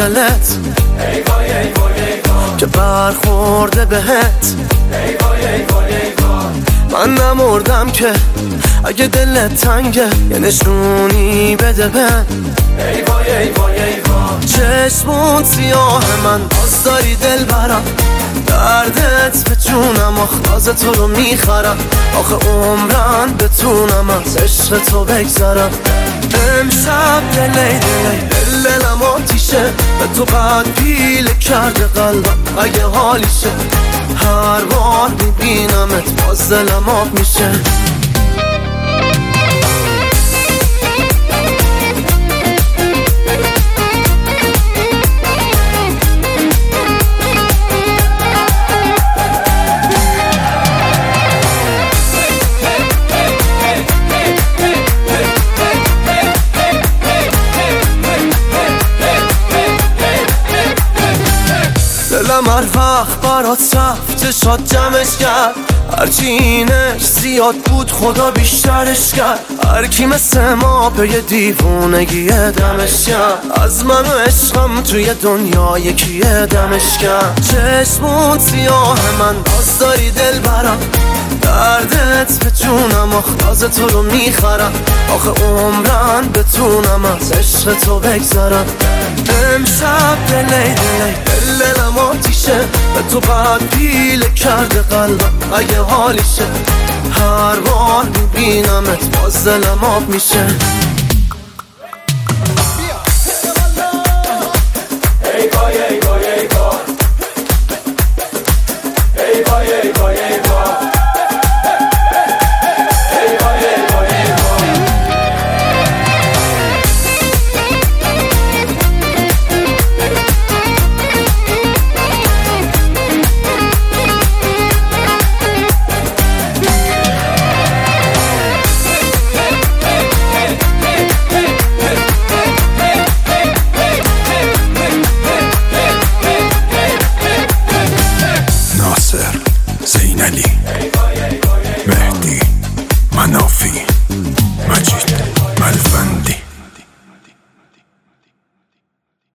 دلت که برخورده بهت. من نمردم که اگه دلت تنگه یه نشونی بده بهم. چشمون سیاه من باز داری دل برم، دردت به جونم آخ تو رو میخرم. آخه عمرن بتونم از عشق تو بگذرم. امشب دلی دلم آتیشه، به تو بعد پیله کرده قلبم اگه حالیشه. هر بار میبینمت باز دلم آب میشه. دلم هر وقت برات رفت شاد جمعش کرد، هرچی اینش زیاد بود خدا بیشترش کرد. هر کی مثل ما به یه دیوونگی دمش کرد، از من و عشقم توی دنیا یکی دمش کرد. چشمون سیاه من باز داری دل برم، دردت به جونم آخ تو رو میخرم. آخه عمرن بتونم از عشق تو بگذرم. امشب دلم آتیشه، به تو بعد پیله کرده قلبم اگه حالیشه. هر بار میبینمت باز دلم آب میشه. زینالی